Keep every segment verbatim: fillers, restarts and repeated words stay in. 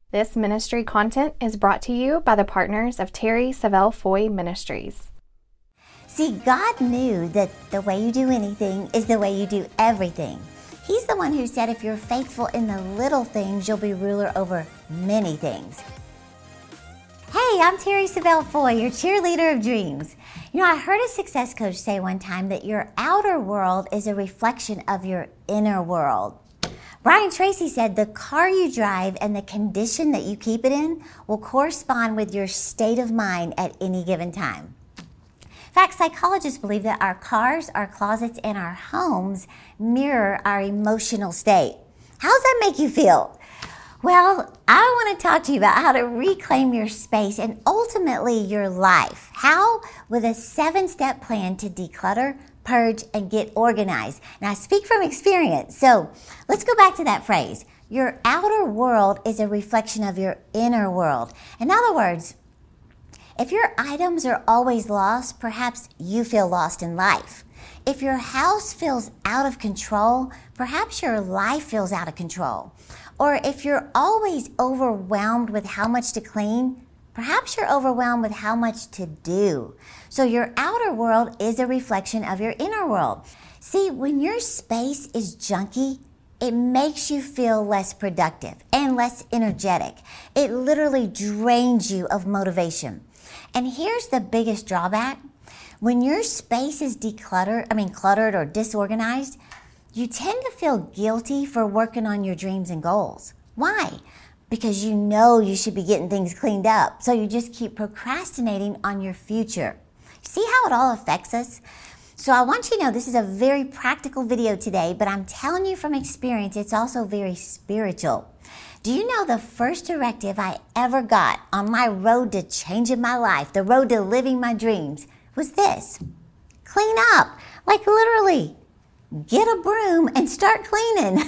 This ministry content is brought to you by the partners of Terry Savelle Foy Ministries. See, God knew that the way you do anything is the way you do everything. He's the one who said if you're faithful in the little things, you'll be ruler over many things. Hey, I'm Terry Savelle Foy, your cheerleader of dreams. You know, I heard a success coach say one time that your outer world is a reflection of your inner world. Brian Tracy said the car you drive and the condition that you keep it in will correspond with your state of mind at any given time. In fact, psychologists believe that our cars, our closets, and our homes mirror our emotional state. How does that make you feel? Well, I want to talk to you about how to reclaim your space and ultimately your life. How? With a seven-step plan to declutter, purge, and get organized. Now, I speak from experience. So let's go back to that phrase. Your outer world is a reflection of your inner world. In other words, if your items are always lost, perhaps you feel lost in life. If your house feels out of control, perhaps your life feels out of control. Or if you're always overwhelmed with how much to clean, perhaps you're overwhelmed with how much to do. So your outer world is a reflection of your inner world. See, when your space is junky, it makes you feel less productive and less energetic. It literally drains you of motivation. And here's the biggest drawback. When your space is decluttered, I mean cluttered or disorganized, you tend to feel guilty for working on your dreams and goals. Why? Because you know you should be getting things cleaned up. So you just keep procrastinating on your future. See how it all affects us? So I want you to know this is a very practical video today, but I'm telling you from experience, it's also very spiritual. Do you know the first directive I ever got on my road to changing my life, the road to living my dreams, was this: clean up. Like literally, get a broom and start cleaning.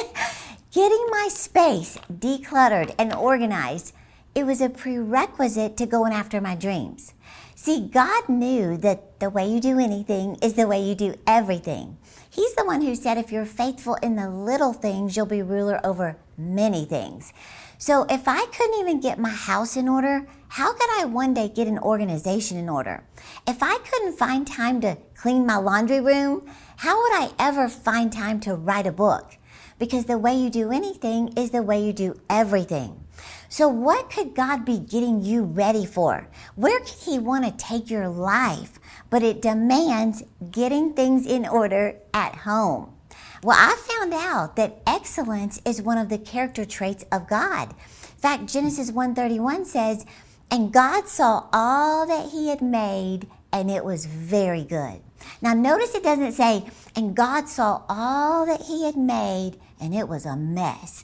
Getting my space decluttered and organized, it was a prerequisite to going after my dreams. See, God knew that the way you do anything is the way you do everything. He's the one who said if you're faithful in the little things, you'll be ruler over many things. So if I couldn't even get my house in order, how could I one day get an organization in order? If I couldn't find time to clean my laundry room, how would I ever find time to write a book? Because the way you do anything is the way you do everything. So what could God be getting you ready for? Where could He want to take your life? But it demands getting things in order at home. Well, I found out that excellence is one of the character traits of God. In fact, Genesis one thirty-one says, "And God saw all that He had made, and it was very good." Now notice it doesn't say, "And God saw all that He had made, and it was a mess."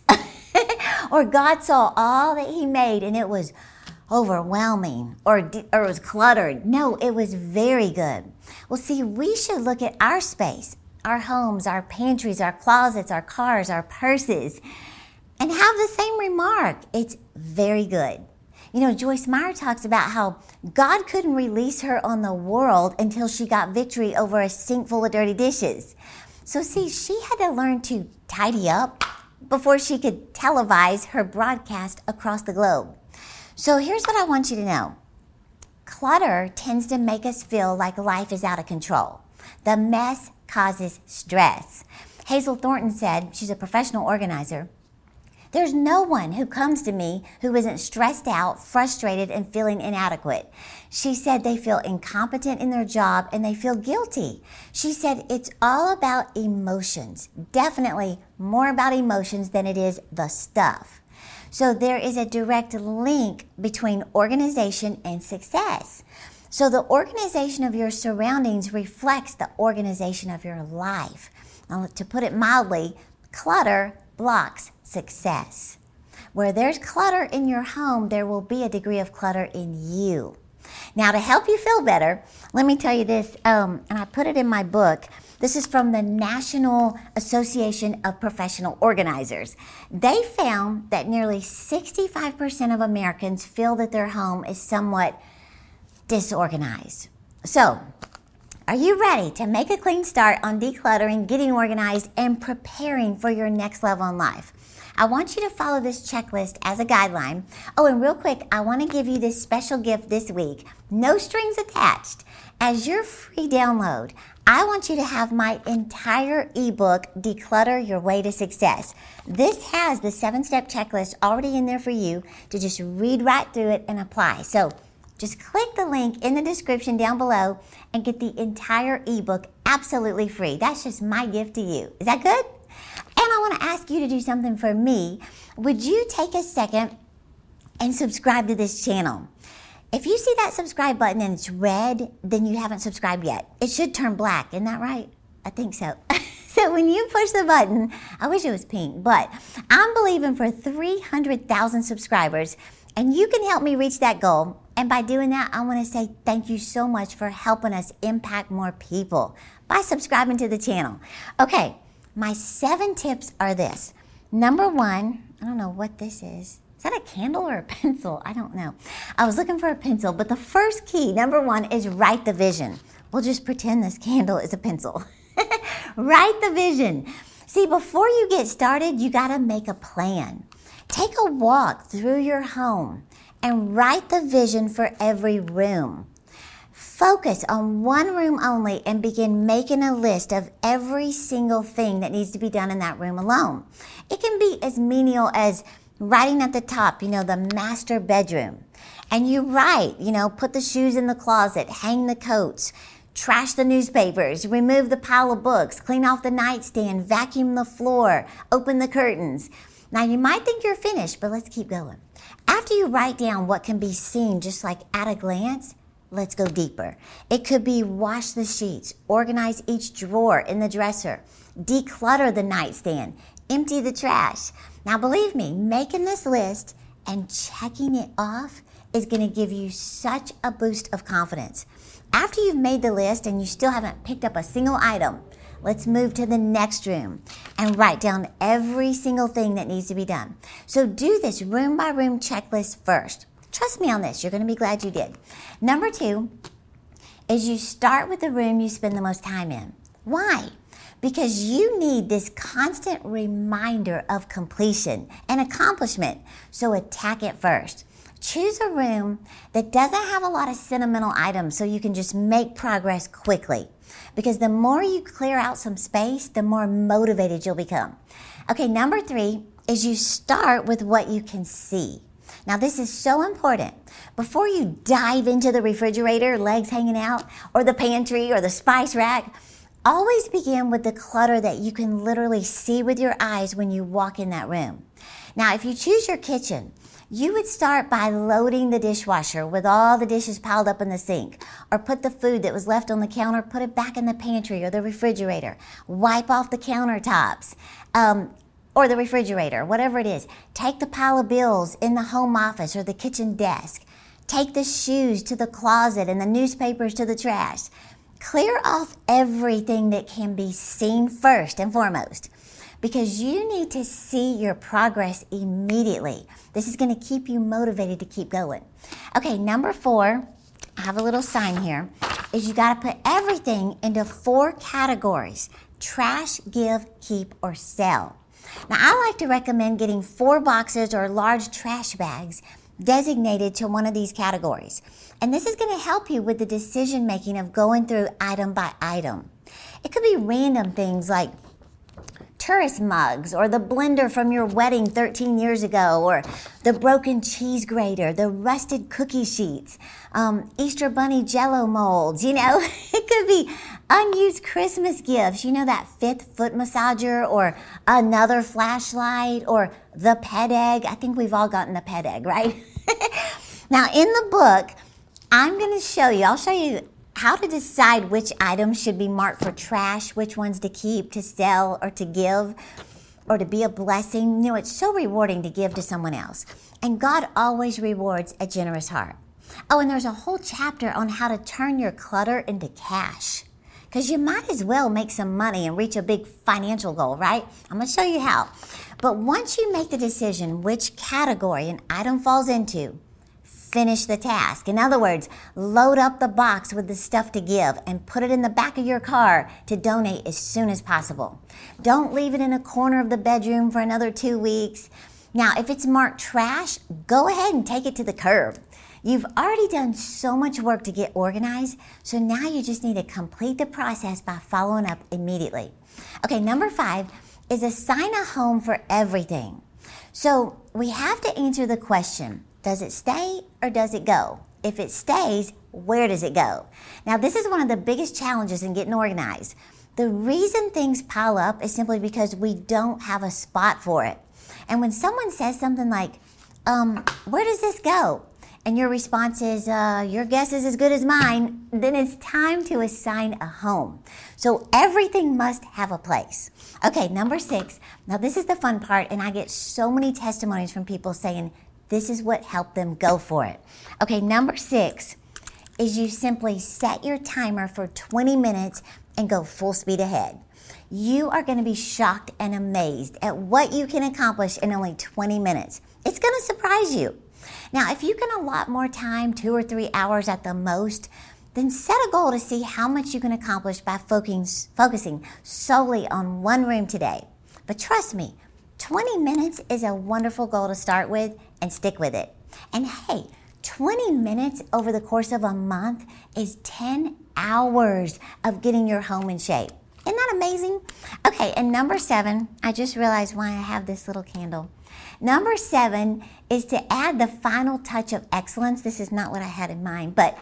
Or God saw all that He made, and it was overwhelming, or, or it was cluttered. No, it was very good. Well, see, we should look at our space, our homes, our pantries, our closets, our cars, our purses, and have the same remark. It's very good. You know, Joyce Meyer talks about how God couldn't release her on the world until she got victory over a sink full of dirty dishes. So see, she had to learn to tidy up before she could televise her broadcast across the globe. So here's what I want you to know. Clutter tends to make us feel like life is out of control. The mess causes stress. Hazel Thornton said, she's a professional organizer, "There's no one who comes to me who isn't stressed out, frustrated, and feeling inadequate." She said they feel incompetent in their job and they feel guilty. She said it's all about emotions, definitely more about emotions than it is the stuff. So there is a direct link between organization and success. So the organization of your surroundings reflects the organization of your life. Now, to put it mildly, clutter blocks success. Where there's clutter in your home, there will be a degree of clutter in you. Now, to help you feel better, let me tell you this, um, and I put it in my book. This is from the National Association of Professional Organizers. They found that nearly sixty-five percent of Americans feel that their home is somewhat disorganized. So, are you ready to make a clean start on decluttering, getting organized, and preparing for your next level in life? I want you to follow this checklist as a guideline. Oh, and real quick, I want to give you this special gift this week. No strings attached. As your free download, I want you to have my entire ebook, Declutter Your Way to Success. This has the seven-step checklist already in there for you to just read right through it and apply. So just click the link in the description down below and get the entire ebook absolutely free. That's just my gift to you. Is that good? And I want to ask you to do something for me. Would you take a second and subscribe to this channel? If you see that subscribe button and it's red, then you haven't subscribed yet. It should turn black. Isn't that right? I think so. So when you push the button, I wish it was pink, but I'm believing for three hundred thousand subscribers, and you can help me reach that goal. And by doing that, I want to say thank you so much for helping us impact more people by subscribing to the channel. Okay, my seven tips are this. Number one, I don't know what this is. Is that a candle or a pencil? I don't know. I was looking for a pencil, but the first key, number one, is write the vision. We'll just pretend this candle is a pencil. Write the vision. See, before you get started, you got to make a plan. Take a walk through your home and write the vision for every room. Focus on one room only and begin making a list of every single thing that needs to be done in that room alone. It can be as menial as writing at the top, you know, the master bedroom. And you write, you know, put the shoes in the closet, hang the coats, trash the newspapers, remove the pile of books, clean off the nightstand, vacuum the floor, open the curtains. Now, you might think you're finished, but let's keep going. After you write down what can be seen just like at a glance, let's go deeper. It could be wash the sheets, organize each drawer in the dresser, declutter the nightstand, empty the trash. Now, believe me, making this list and checking it off is going to give you such a boost of confidence. After you've made the list and you still haven't picked up a single item, let's move to the next room and write down every single thing that needs to be done. So do this room by room checklist first. Trust me on this. You're going to be glad you did. Number two is you start with the room you spend the most time in. Why? Because you need this constant reminder of completion and accomplishment. So attack it first. Choose a room that doesn't have a lot of sentimental items so you can just make progress quickly. Because the more you clear out some space, the more motivated you'll become. Okay, number three is you start with what you can see. Now, this is so important. Before you dive into the refrigerator, legs hanging out, or the pantry or the spice rack, always begin with the clutter that you can literally see with your eyes when you walk in that room. Now, if you choose your kitchen, you would start by loading the dishwasher with all the dishes piled up in the sink, or put the food that was left on the counter, put it back in the pantry or the refrigerator. Wipe off the countertops um, or the refrigerator, whatever it is. Take the pile of bills in the home office or the kitchen desk. Take the shoes to the closet and the newspapers to the trash. Clear off everything that can be seen first and foremost, because you need to see your progress immediately. This is going to keep you motivated to keep going. Okay, number four, I have a little sign here, is you got to put everything into four categories: trash, give, keep, or sell. Now, I like to recommend getting four boxes or large trash bags designated to one of these categories. And this is going to help you with the decision making of going through item by item. It could be random things like tourist mugs, or the blender from your wedding thirteen years ago, or the broken cheese grater, the rusted cookie sheets, um, Easter bunny jello molds, you know. It could be unused Christmas gifts, you know, that fifth foot massager, or another flashlight, or the pet egg. I think we've all gotten the pet egg, right? Now, in the book, I'm going to show you, I'll show you how to decide which items should be marked for trash, which ones to keep, to sell, or to give, or to be a blessing. You know, it's so rewarding to give to someone else. And God always rewards a generous heart. Oh, and there's a whole chapter on how to turn your clutter into cash, because you might as well make some money and reach a big financial goal, right? I'm going to show you how. But once you make the decision which category an item falls into, finish the task. In other words, load up the box with the stuff to give and put it in the back of your car to donate as soon as possible. Don't leave it in a corner of the bedroom for another two weeks. Now, if it's marked trash, go ahead and take it to the curb. You've already done so much work to get organized, so now you just need to complete the process by following up immediately. Okay, number five is assign a home for everything. So we have to answer the question, does it stay or does it go? If it stays, where does it go? Now, this is one of the biggest challenges in getting organized. The reason things pile up is simply because we don't have a spot for it. And when someone says something like, um, where does this go? And your response is, uh, your guess is as good as mine, then it's time to assign a home. So everything must have a place. Okay, number six. Now this is the fun part, and I get so many testimonies from people saying this is what helped them go for it. Okay, number six is you simply set your timer for twenty minutes and go full speed ahead. You are going to be shocked and amazed at what you can accomplish in only twenty minutes. It's going to surprise you. Now, if you can allot more time, two or three hours at the most, then set a goal to see how much you can accomplish by focusing solely on one room today. But trust me, twenty minutes is a wonderful goal to start with, and stick with it. And hey, twenty minutes over the course of a month is ten hours of getting your home in shape. Isn't that amazing? Okay, and number seven, I just realized why I have this little candle. Number seven is to add the final touch of excellence. This is not what I had in mind, but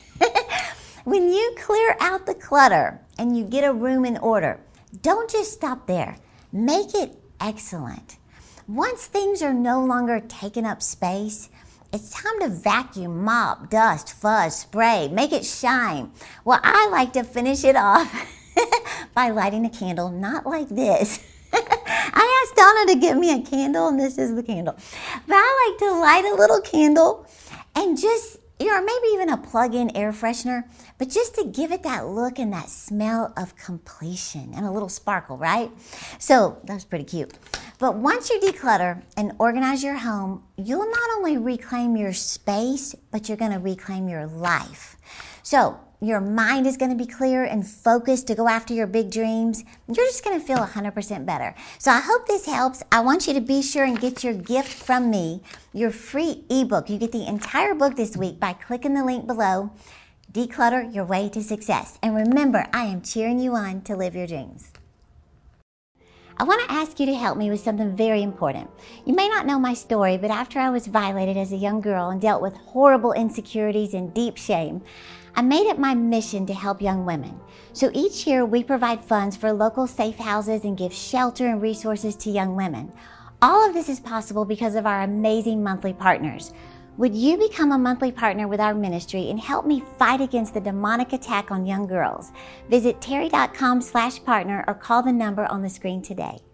when you clear out the clutter and you get a room in order, don't just stop there. Make it excellent. Once things are no longer taking up space, it's time to vacuum, mop, dust, fuzz, spray, make it shine. Well, I like to finish it off by lighting a candle, not like this. I asked Donna to give me a candle, and this is the candle. But I like to light a little candle and just, you know, maybe even a plug-in air freshener, but just to give it that look and that smell of completion and a little sparkle, right? So that's pretty cute. But once you declutter and organize your home, you'll not only reclaim your space, but you're going to reclaim your life. So your mind is going to be clear and focused to go after your big dreams. You're just going to feel one hundred percent better. So I hope this helps. I want you to be sure and get your gift from me, your free ebook. You get the entire book this week by clicking the link below. Declutter your way to success. And remember, I am cheering you on to live your dreams. I want to ask you to help me with something very important. You may not know my story, but after I was violated as a young girl and dealt with horrible insecurities and deep shame, I made it my mission to help young women. So each year we provide funds for local safe houses and give shelter and resources to young women. All of this is possible because of our amazing monthly partners. Would you become a monthly partner with our ministry and help me fight against the demonic attack on young girls? Visit terry dot com slash partner or call the number on the screen today.